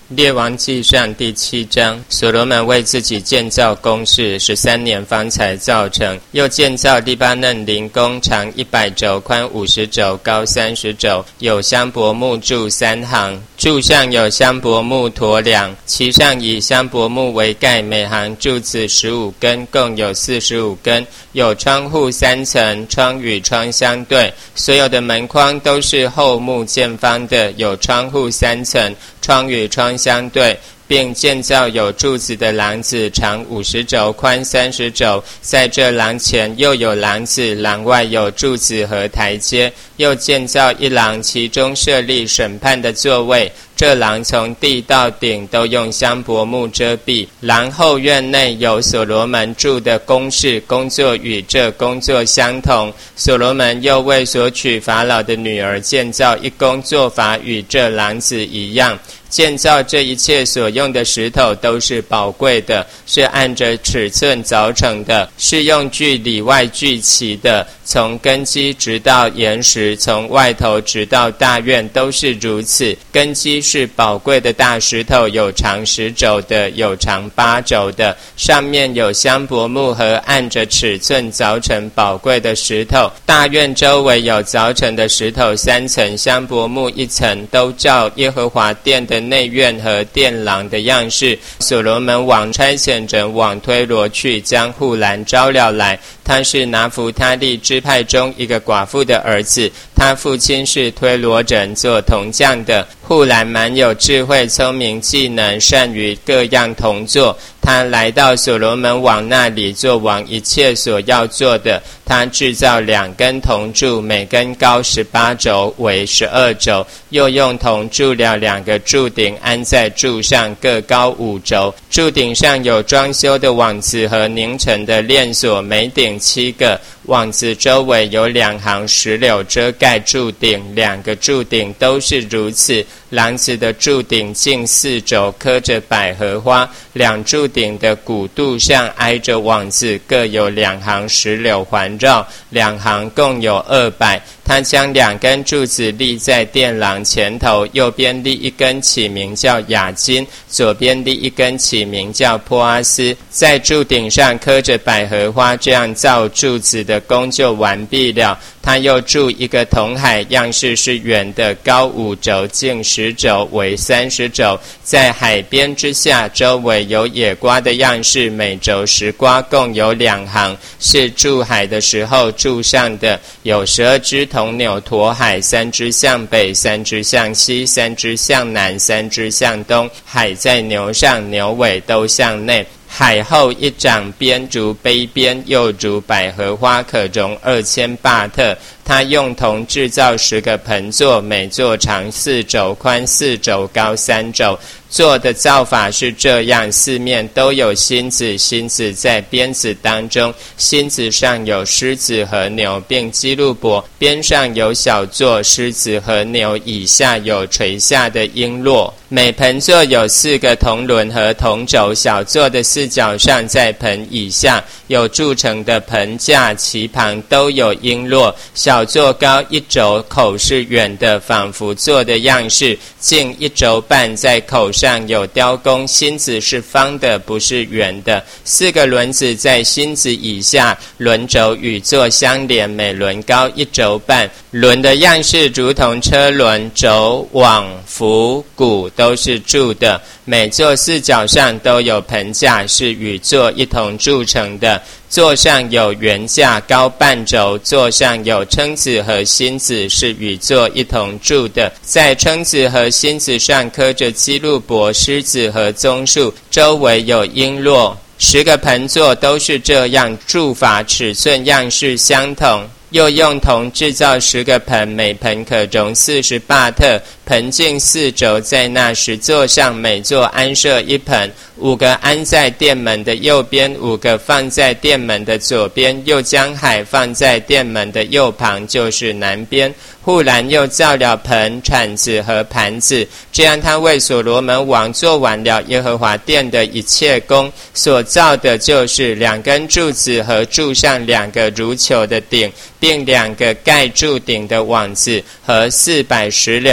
列王纪上第7章，所罗门为自己建造宫室13年方才造成，又建造黎巴嫩灵宫，长100肘，宽50肘，高30肘，有香柏木柱3行，柱上有香柏木驮梁，其上以香柏木为盖，每行柱子15根，共有45根，有窗户3层，窗与窗相对，所有的门框都是厚木见方的，有窗户3层，窗与窗相对，并建造有柱子的廊子，长50肘，宽30肘，在这廊前又有廊子，廊外有柱子和台阶，又建造一廊，其中设立审判的座位。这廊从地到顶都用香柏木遮蔽。廊后院内有所罗门住的宫室，工作与这工作相同。所罗门又为所娶法老的女儿建造一宫，做法与这廊子一样。建造这一切所用的石头都是宝贵的，是按着尺寸凿成的，是用锯里外锯齐的，从根基直到岩石，从外头直到大院都是如此。根基是宝贵的大石头，有长10肘的，有长8肘的，上面有香柏木和按着尺寸凿成宝贵的石头。大院周围有凿成的石头3层，香柏木1层，都照耶和华殿的内院和殿廊的样式。所罗门王差遣人往推罗去，将户兰招了来。他是拿弗他利支派中一个寡妇的儿子，他父亲是推罗人，做铜匠的。户兰蛮有智慧、聪明、技能，善于各样铜作。他来到所罗门王那里，做王一切所要做的。他制造2根铜柱，每根高18肘，为12肘，又用铜铸了2个柱顶，安在柱上，各高5肘。柱顶上有装修的网子和拧成的链锁，每顶7个。网子周围有2行石榴遮盖柱顶，2个柱顶都是如此。廊子的柱顶径4肘，刻着百合花，2柱顶的骨肚上挨着网子，各有2行石榴环绕，2行共有200。他将2根柱子立在殿廊前头，右边立一根，起名叫雅金，左边立一根，起名叫波阿斯。在柱顶上刻着百合花，这样造柱子的工就完毕了。他又铸一个铜海，样式是圆的，高5肘，径10肘，为30肘。在海边之下，周围有野瓜的样式，每肘10瓜，共有2行，是铸海的时候铸上的。有12只铜牛驮海，3只向北，3只向西，3只向南，3只向东。海在牛上，牛尾都向内。海后一掌边如杯边，又如百合花，可容2000巴特。他用铜制造10个盆座，每座长4肘，宽4肘，高3肘。做的造法是这样，四面都有心子，心子在鞭子当中，心子上有狮子和牛，并基路伯，边上有小座，狮子和牛以下有垂下的璎珞。每盆座有4个铜轮和铜轴，小座的4角上在盆以下有铸成的盆架，其旁都有璎珞。小座高1肘，口是圆的，仿佛座的样式，径1肘半，在口上有雕工，心子是方的，不是圆的。4个轮子在心子以下，轮轴与座相连，每轮高1肘半。轮的样式如同车轮，轴、网、扶、鼓都是铸的。每座4角上都有盆架，是与座一同铸成的。座上有圆架，高半肘，座上有撑子和心子，是与座一同铸的。在撑子和心子上刻着基路伯、狮子和棕树，周围有璎珞。10个盆座都是这样，铸法尺寸样式相同。又用铜制造10个盆，每盆可容40巴特，盆径4肘，在那10座上，每座安设1盆，5个安在殿门的右边，5个放在殿门的左边，又将海放在殿门的右旁，就是南边。户兰又造了盆、铲子和盘子，这样他为所罗门王做完了耶和华殿的一切工。所造的就是2根柱子和柱上2个如球的顶，并2个盖柱顶的网子和400石榴安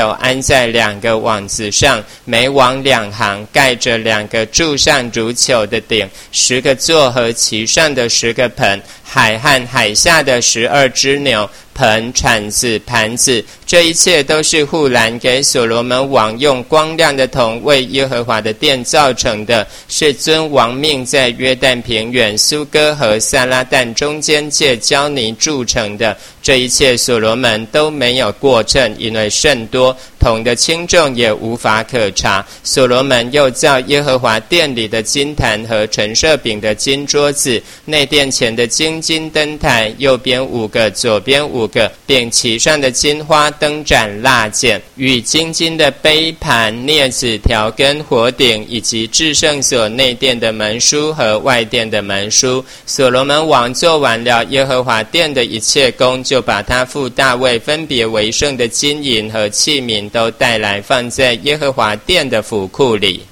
在2个网子上，每网2行，盖着2个柱上如球的顶，10个座和其上的10个盆，海和海下的12只牛，盆、铲子、盘子，这一切都是户兰给所罗门王用光亮的铜为耶和华的殿造成的，是遵王命在约旦平原苏哥和撒拉旦中间借胶泥铸成的。这一切所罗门都没有过正，因为甚多，铜的轻重也无法可查。所罗门又造耶和华殿里的金坛和陈设饼的金桌子，内殿前的金灯台，右边5个，左边5个，并其上的金花灯盏蜡剪，与金的杯盘镊子条根火鼎，以及至圣所内殿的门书和外殿的门书。所罗门王做完了耶和华殿的一切工，就把他父大卫分别为圣的金银和器皿都带来，放在耶和华殿的府库里。